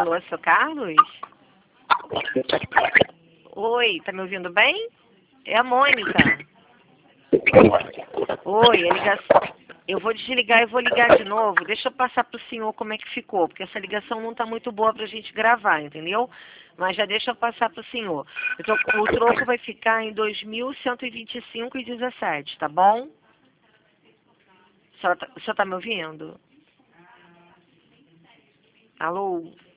Alô, seu Carlos? Oi, tá me ouvindo bem? É a Mônica. Oi, a ligação. Eu vou desligar e vou ligar de novo. Deixa eu passar pro senhor como é que ficou, porque essa ligação não tá muito boa pra gente gravar, entendeu? Mas já deixa eu passar pro senhor. O troco vai ficar em 2.125,17, tá bom? O senhor tá me ouvindo? Alô?